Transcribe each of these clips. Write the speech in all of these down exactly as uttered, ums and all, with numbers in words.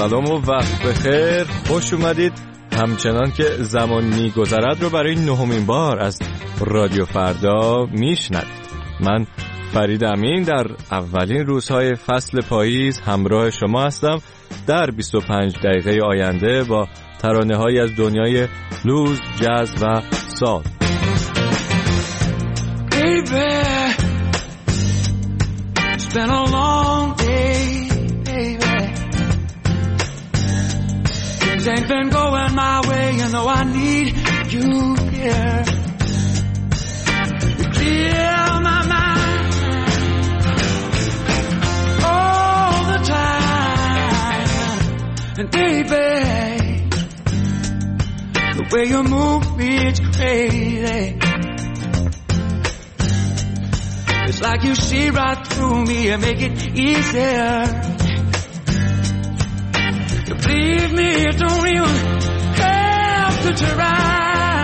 سلام و وقت بخیر، خوش اومدید. همچنان که زمان میگذرد رو برای نهمین بار از رادیو فردا میشنوید. من فرید امین در اولین روزهای فصل پاییز همراه شما هستم در بیست و پنج دقیقه آینده با ترانه‌هایی از دنیای بلوز، جاز و سال. Baby, it's been a long day, baby. Things ain't been going my way, you know I need you here. You clear my mind all the time. And baby, the way you move me, it's crazy. It's like you see right through me and make it easier. You believe me, you don't even have to try.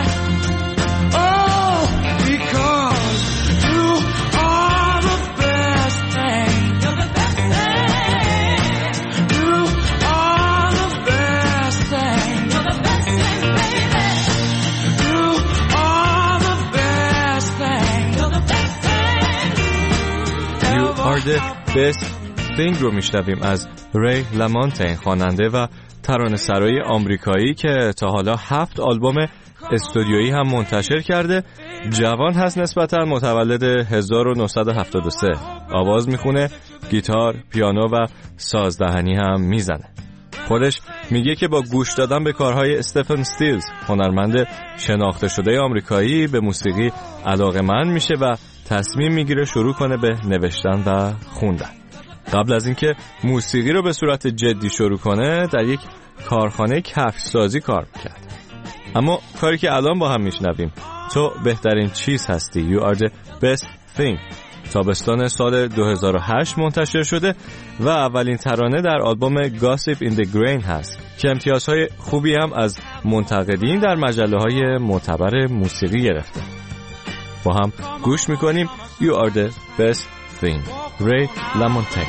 Oh, because you are the best thing. You're the best thing. You are the best thing. You're the best thing, baby. You are the best thing. You're the best thing. You are the best thing رو میشنویم از ری لامونتین، خواننده و ترانه‌سرای آمریکایی که تا حالا هفت آلبوم استودیویی هم منتشر کرده. جوان هست نسبتاً، متولد هزار و نهصد و هفتاد و سه. آواز میخونه، گیتار، پیانو و سازدهنی هم میزنه. خودش میگه که با گوش دادن به کارهای استفن استیلز، هنرمند شناخته شده آمریکایی، به موسیقی علاقه‌مند میشه و تصمیم میگیره شروع کنه به نوشتن و خوندن. قبل از اینکه موسیقی رو به صورت جدی شروع کنه در یک کارخانه کفش‌سازی کار میکرد. اما کاری که الان با هم میشنویم، تو بهترین چیز هستی، You are the best thing، تابستان سال دو هزار و هشت منتشر شده و اولین ترانه در آلبوم Gossip in the Grain هست که امتیازهای خوبی هم از منتقدین در مجله‌های معتبر موسیقی گرفته. با هم گوش میکنیم You are the best thing، ری لامونتین.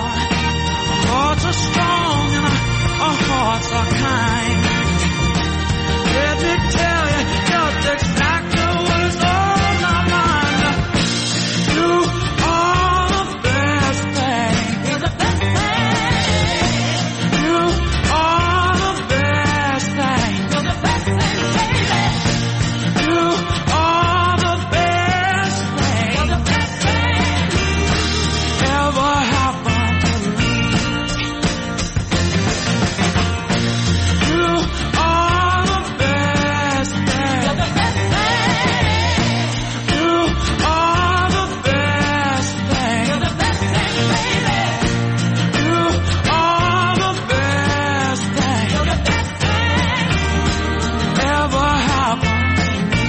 Hearts are strong and our hearts are kind. Let me tell you just exactly what is on my mind. You are the best thing. You're the best thing. You are the best thing. You're the best thing, baby. You are the best thing. You're the best thing ever happened to me. You are the best thing. You're the best thing. You are the best thing. You're the best thing, baby. You are the best thing. You're the best thing ever happened to me.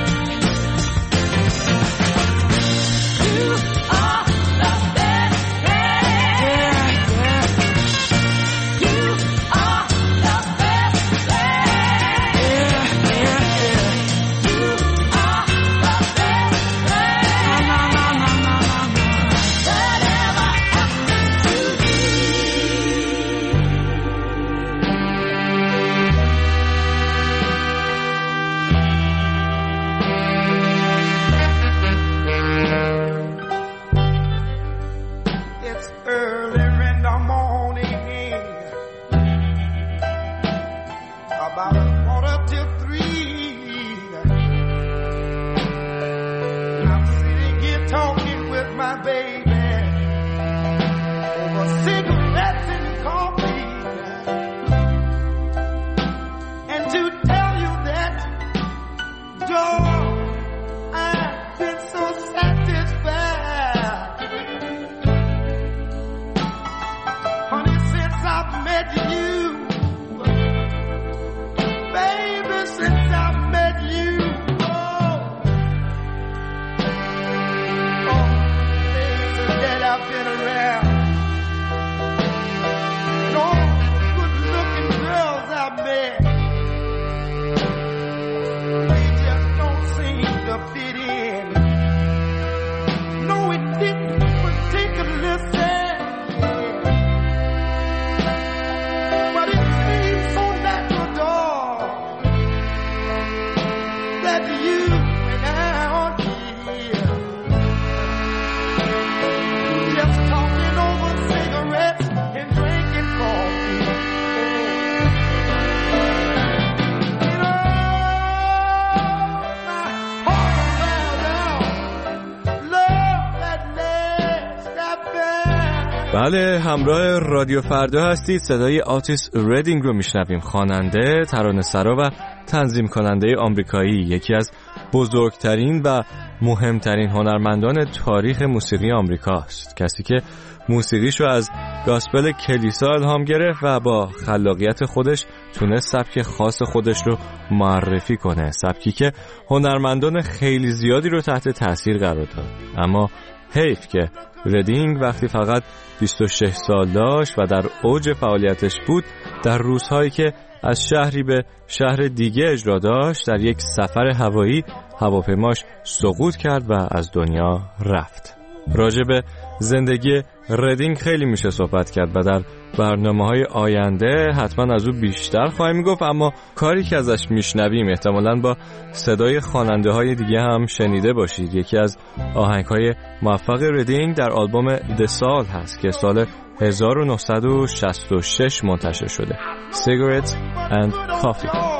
You are the best thing. Yeah, yeah. You are the best thing. Yeah, yeah, yeah. You are the best thing. Na, na, na, na, na, na. That ever happened to me. It's early in the morning, about a quarter till three. I'm sitting here talking with my baby over cigarettes and coffee. And to tell you that, Joe, I've been so satisfied. Honey, since I've met you, baby, since I've met you, oh, oh, there's a بله، همراه رادیو فردا هستید. صدای آتیس ردینگ رو میشنویم. خواننده، ترانه‌سرا و تنظیم کننده آمریکایی، یکی از بزرگترین و مهمترین هنرمندان تاریخ موسیقی آمریکاست. کسی که موسیقیشو از گاسپل کلیسا الهام گرفت و با خلاقیت خودش تونست سبک خاص خودش رو معرفی کنه، سبکی که هنرمندان خیلی زیادی رو تحت تاثیر قرار داد. اما حیف که ردینگ وقتی فقط بیست و شش سال داشت و در اوج فعالیتش بود، در روزهایی که از شهری به شهر دیگه اجرا داشت، در یک سفر هوایی هواپیماش سقوط کرد و از دنیا رفت. راجع به زندگی ردینگ خیلی میشه صحبت کرد و در برنامه‌های آینده حتما از او بیشتر خواهیم گفت، اما کاری که ازش میشنویم احتمالاً با صدای خواننده‌های دیگه هم شنیده باشید. یکی از آهنگ‌های موفق ردینگ در آلبوم The Soul هست که سال هزار و نهصد و شصت و شش منتشر شده. Cigarettes and Coffee.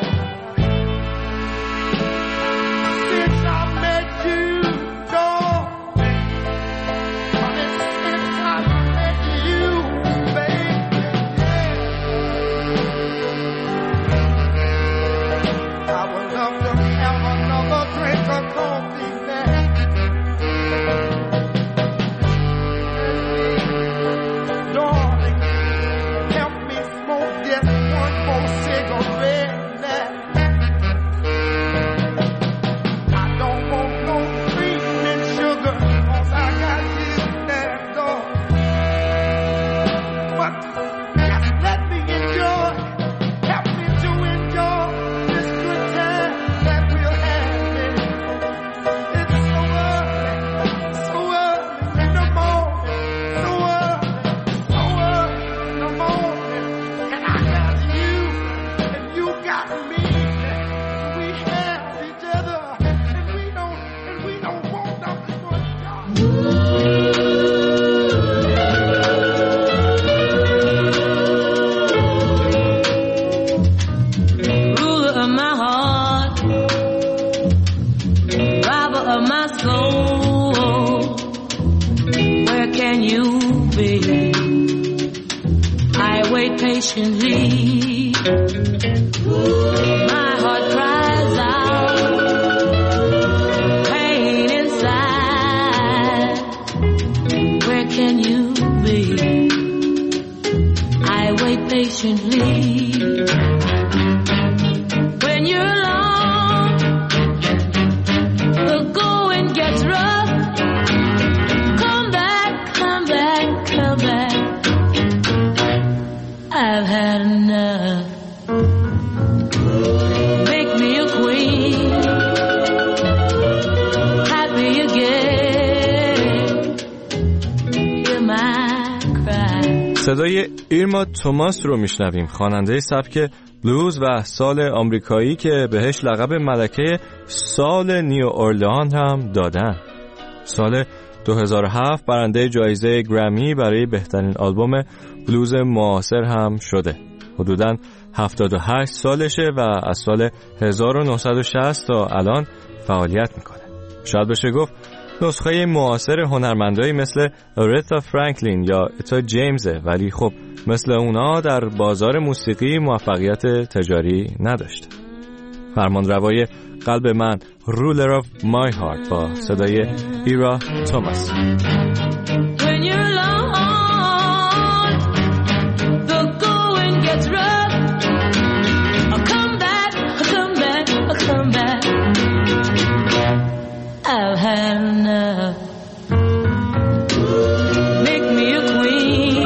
Patiently, my heart cries out, pain inside. Where can you be? I wait patiently. When you're alone, the going gets rough. Come back, come back, come back. I've had enough. Make me a queen, happy again. Hear my cry. صدای ایرما توماس رو میشنویم، خواننده سبک بلوز و سال آمریکایی که بهش لقب ملکه سال نیو اورلئان هم دادن. سال دو هزار و هفت برنده جایزه گرمی برای بهترین آلبوم بلوز معاصر هم شده. حدوداً هفتاد و هشت سالشه و از سال هزار و نهصد و شصت تا الان فعالیت میکنه. شاید بشه گفت نسخه معاصر هنرمندایی مثل آرتا فرانکلین یا اتا جیمزه، ولی خب مثل اونا در بازار موسیقی موفقیت تجاری نداشته. فرمانروای قلب من، Ruler of My Heart با صدای ایرا توماس. I've had enough. Make me a queen,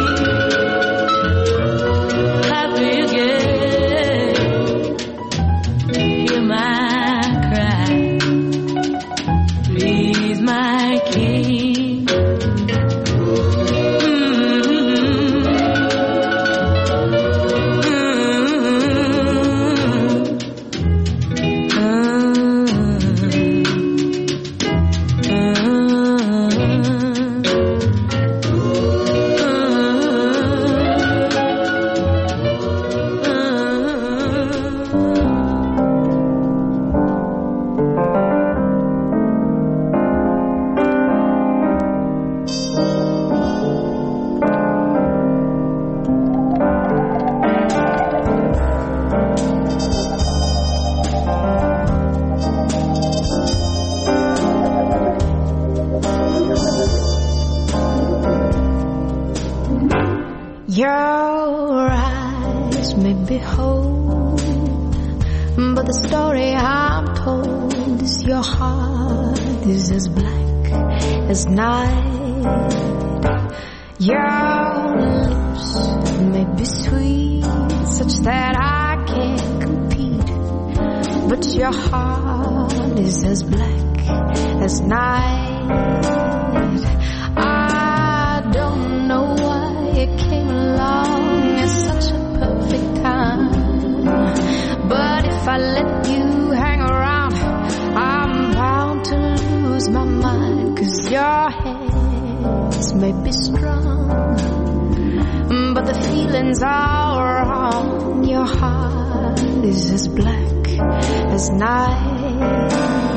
happy again. Hear my cry, please my king. Your eyes may be whole, but the story I'm told is your heart is as black as night. Your lips may be sweet, such that I can't compete, but your heart is as black as night. I don't know why it came along at such a perfect time, but if I let you hang around, I'm bound to lose my mind. 'Cause your hands may be strong, but the feelings are wrong. Your heart is as black as night.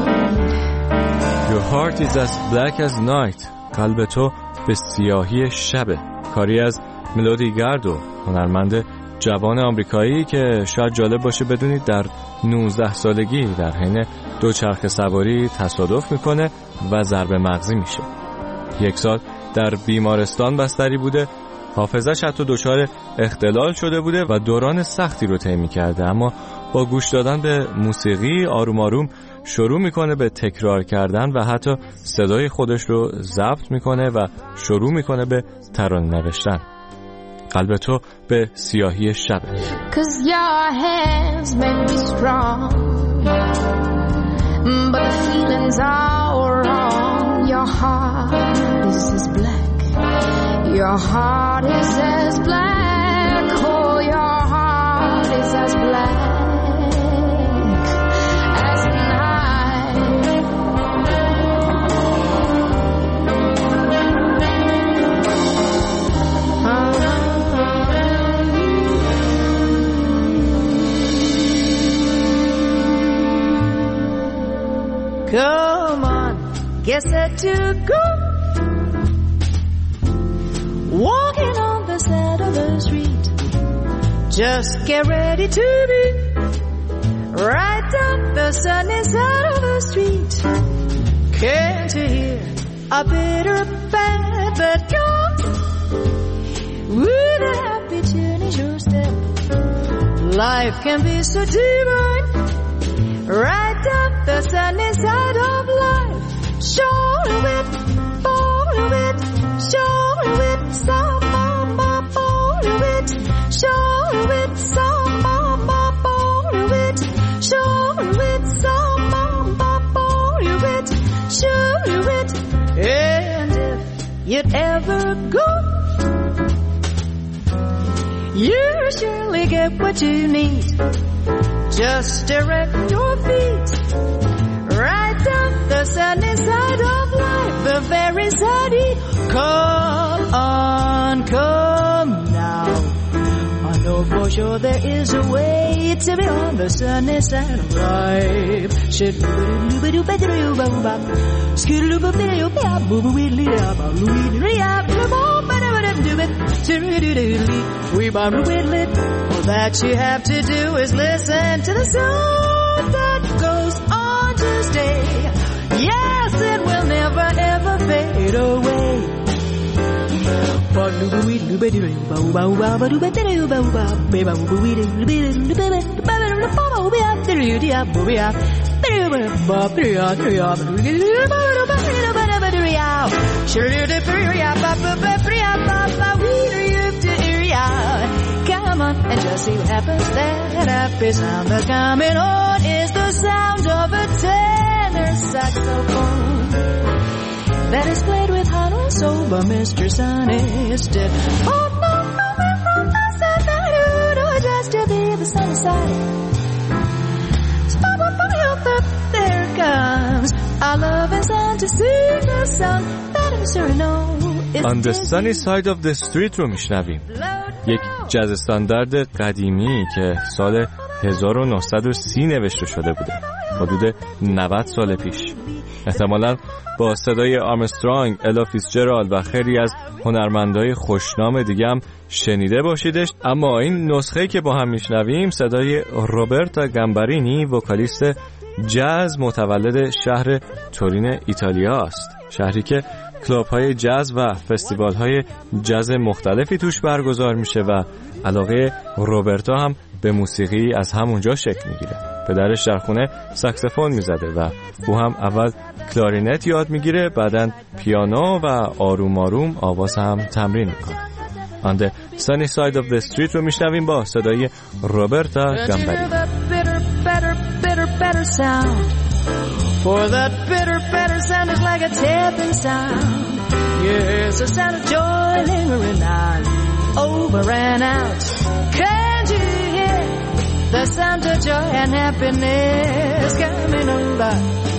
Your heart is as black as night. قلب تو به سیاهی شبه. کاری از ملودی گاردو، هنرمند جوان آمریکایی که شاید جالب باشه بدونید در نوزده سالگی در حین دوچرخه سواری تصادف میکنه و ضرب مغزی میشه. یک سال در بیمارستان بستری بوده، حافظش حتی دچار اختلال شده بوده و دوران سختی رو طی می‌کرده، اما با گوش دادن به موسیقی آروم آروم شروع میکنه به تکرار کردن و حتی صدای خودش رو ضبط میکنه و شروع میکنه به ترانه نوشتن. قلب تو به سیاهی شبه. 'Cause your hands may be strong, but the feelings are wrong. Your heart is as black. Your heart is as black. Oh, your heart is as black as night. Come on, get set to go. Walking on the side of the street, just get ready to be right up the sunny side of the street. Can't you hear a bitter bad that comes with a happy tune in your step? Life can be so divine, right up the sunny side of life. Show it, follow it, show it, some mama, follow it, show it, some mama, follow it, show it, some mama, follow it, show it. And if you'd ever go, you surely get what you need. Just direct your feet right up the sunny side of life, the very sunny. Come on, come now. I know for sure there is a way to be on the sunny side of life. All that you have to do is listen to the song that goes on to stay. Yes, it will never ever fade away. Come on and just see what happens. That happy sound that's coming on is the sound of a tenor saxophone that is played with heart and soul by Mister Sonny Stitt. Oh no, no, no, no, no, just to be the sunny side. There comes our love and sun to sing the song that I'm sure know. On the sunny side of the street رو میشنویم. یک جاز استاندارد قدیمی که سال هزار و نهصد و سی نوشته شده بوده، حدود نود سال پیش. احتمالاً با صدای آرمسترانگ، الا فیتزجرالد و خیلی از هنرمندای خوشنام دیگه هم شنیده باشیدش، اما این نسخه که با هم میشنویم صدای روبرتا گامبارینی، وکالیست جاز متولد شهر تورین ایتالیا است، شهری که کلاب های جاز و فستیوال های جاز مختلفی توش برگزار میشه و علاقه روبرتا هم به موسیقی از همونجا شکل میگیره. پدرش در خونه ساکسفون میزده و او هم اول کلارینت یاد میگیره، بعدن پیانو و آروم آروم آواز هم تمرین میکنه. On the Sunny Side of the Street رو میشنویم با صدای روبرتا گامبری. For that bitter, better sound is like a tapping sound. Yes, a sound of joy lingering on, over and out. Can't you hear the sound of joy and happiness coming over?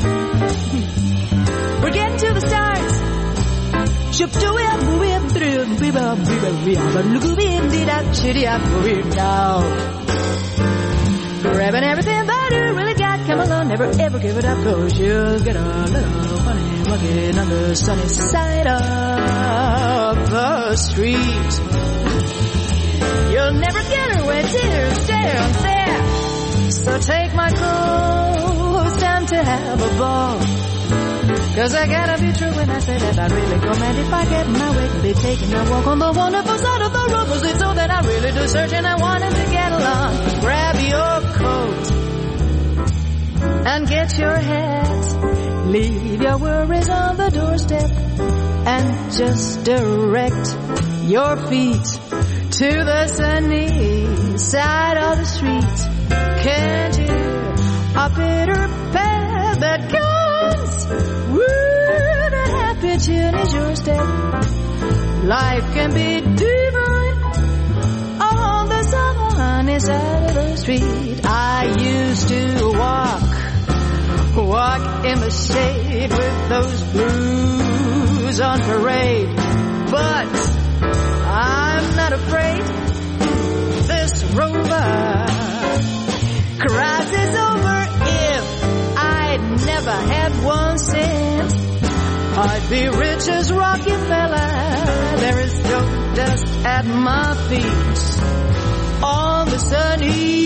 We're getting to the stars. Ship to it, we're through, we will, we will, we are, but look at me, did I, shitty, I'm going down. Grabbing everything that you really got, come along, never ever give it up, cause you'll get a little funny walking on the sunny side of the street. You'll never get her when tears down there. So take my clothes down to have a ball. Cause I gotta be true when I say that I really go mad if I get my way to be taking a walk on the wonderful side of the road. Cause it's so that I really do search and I wanted to get along. Grab your coat and get your hat. Leave your worries on the doorstep and just direct your feet to the sunny side of the street. Can't you a bitter path that comes with a happy tune is your step. Life can be divine on the sunny side of the street. I used to walk, walk in the shade with those blues on parade. But I'm not afraid. This rover crosses over. If I'd never had one cent, I'd be rich as Rockefeller. There is no dust at my feet on the sunny,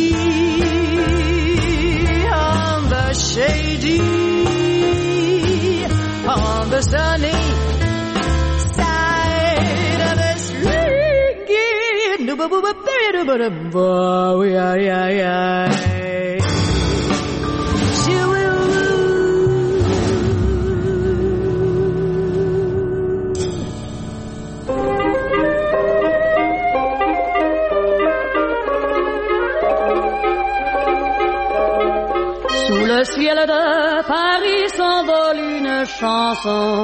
on the shady, on the sunny side of the street. Sous le ciel de Paris s'envole une chanson.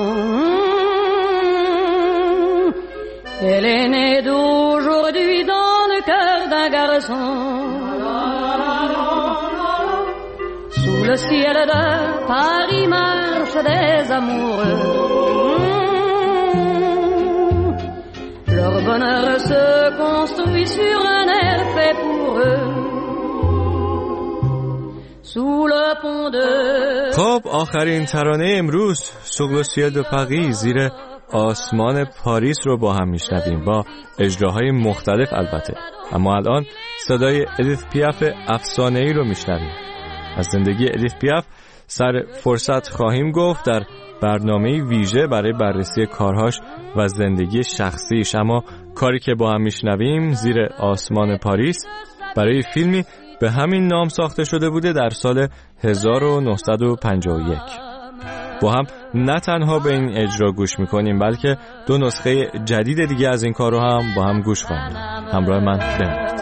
Elle est née d'aujourd'hui dans le cœur d'un garçon. Sous le ciel de Paris marchent des amoureux. Leur bonheur se construit sur un air fait pour eux. خب آخرین ترانه امروز سوگل سیل دو پاریس زیر آسمان پاریس رو با هم میشنویم با اجراهای مختلف البته. اما الان صدای ادیث پیاف افسانه‌ای رو میشنویم. از زندگی ادیث پیاف سر فرصت خواهیم گفت در برنامه ویژه برای بررسی کارهاش و زندگی شخصیش. اما کاری که با هم میشنویم زیر آسمان پاریس برای فیلمی به همین نام ساخته شده بوده در سال هزار و نهصد و پنجاه و یک. با هم نه تنها به این اجرا گوش میکنیم بلکه دو نسخه جدید دیگه از این کار رو هم با هم گوش خواهیم. همراه من بمونید.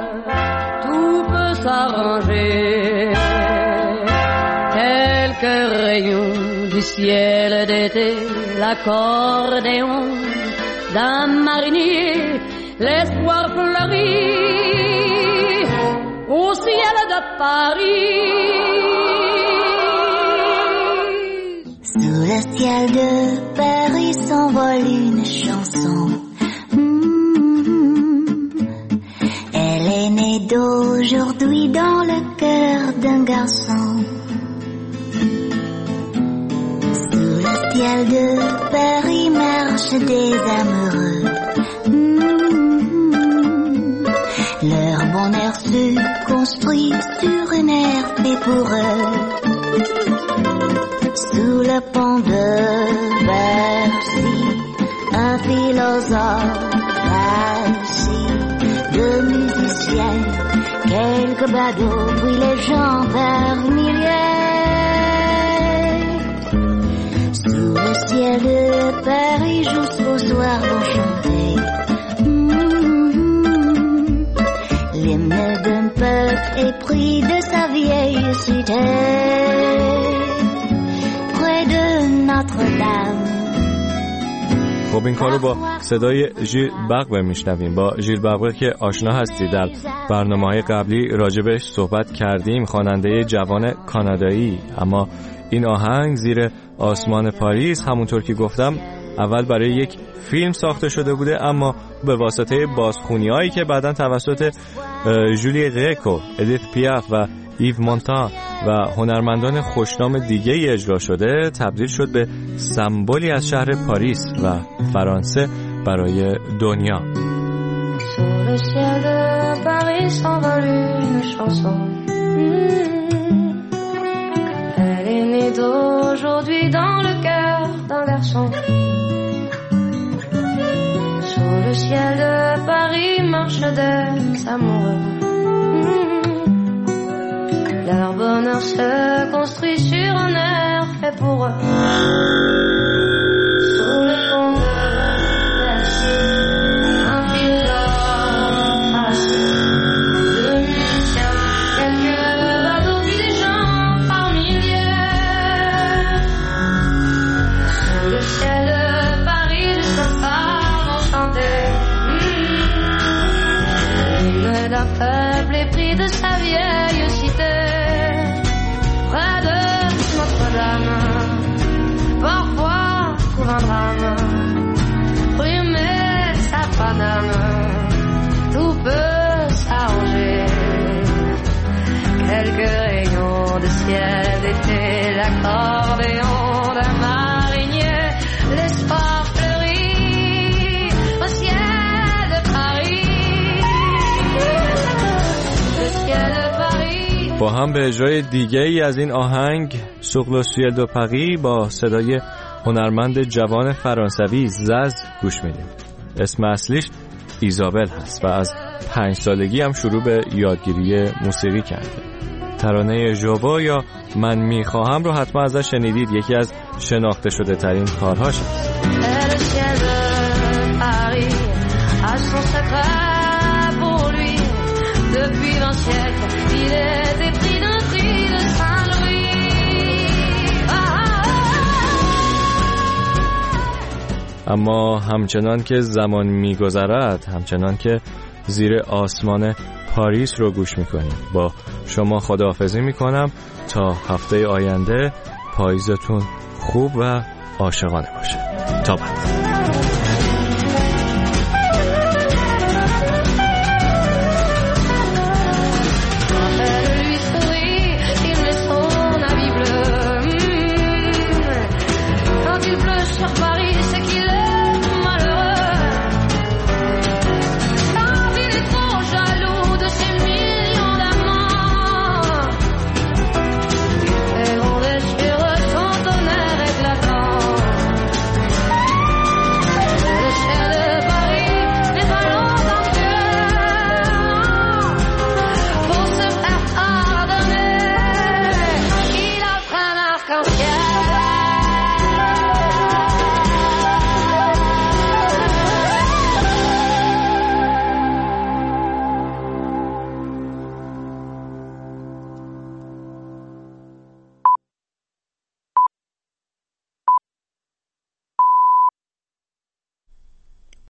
Quelques rayons du ciel d'été, l'accordéon d'un marinier, l'espoir fleurit au ciel de Paris. Sous le ciel de Paris s'envole une chanson. Mmh. Elle est née d'aujourd'hui dans le cœur d'un garçon. Sous le ciel de Paris marchent des amoureux. Mmh. Leur bonheur se construit sur une air fait pour eux. Sous le pont de Bercy, philosophes, assis, de musiciens, quelques badauds, puis les gens par milliers. Sous le ciel de Paris, jusqu'au soir enchanté, mm-hmm. L'hymne d'un peuple épris de sa vieille cité, près de Notre-Dame. خب این کارو با صدای ژیل بقوه میشنویم. با ژیل بقوه که آشنا هستی، در برنامه‌های قبلی راجبش صحبت کردیم، خواننده جوان کانادایی. اما این آهنگ زیر آسمان پاریس همونطور که گفتم اول برای یک فیلم ساخته شده بوده، اما به واسطه بازخوانی‌هایی که بعداً توسط ژولی گرکو، ادیت پیاف و ایو مونتان و هنرمندان خوشنام دیگه اجرا شده، تبدیل شد به سمبولی از شهر پاریس و فرانسه برای دنیا. Sur le ciel de Paris s'envole une chanson. Elle est née d'aujourd'hui dans le cœur d'un garçon. Sur le ciel de Paris marchent des amoureux. Leur bonheur se construit sur un air fait pour eux. Sous le fond de la cime, un philosophe assis, de musiciens, quelques badauds, puis des gens par milliers. Sous le ciel de Paris, jusqu'au phare enchanté, l'hymne d'un peuple épris de sa vieille cité. Près de Notre-Dame, parfois couvre un drame, brumer sa paname, tout peut s'arranger. Quelques rayons de ciel d'été, l'accordéon d'un marinier, l'espoir fleurit au ciel de Paris. Le ciel de Paris. با هم به اجرای دیگه ای از این آهنگ سوغ لو سیل دو پری با صدای هنرمند جوان فرانسوی زز گوش میدیم. اسم اصلیش ایزابل هست و از پنج سالگی هم شروع به یادگیری موسیقی کرده. ترانه ژوبو یا من میخواهم رو حتما ازش شنیدید، یکی از شناخته شده ترین کارهاش هست. Depuis vingt siècles, il était pris d'un cri de Saint-Louis. اما همچنان که زمان میگذرد، همچنان که زیر آسمان پاریس رو گوش میکنیم، با شما خداحافظی میکنم تا هفته آینده. پاییزتون خوب و عاشقانه باشه. تا بعد.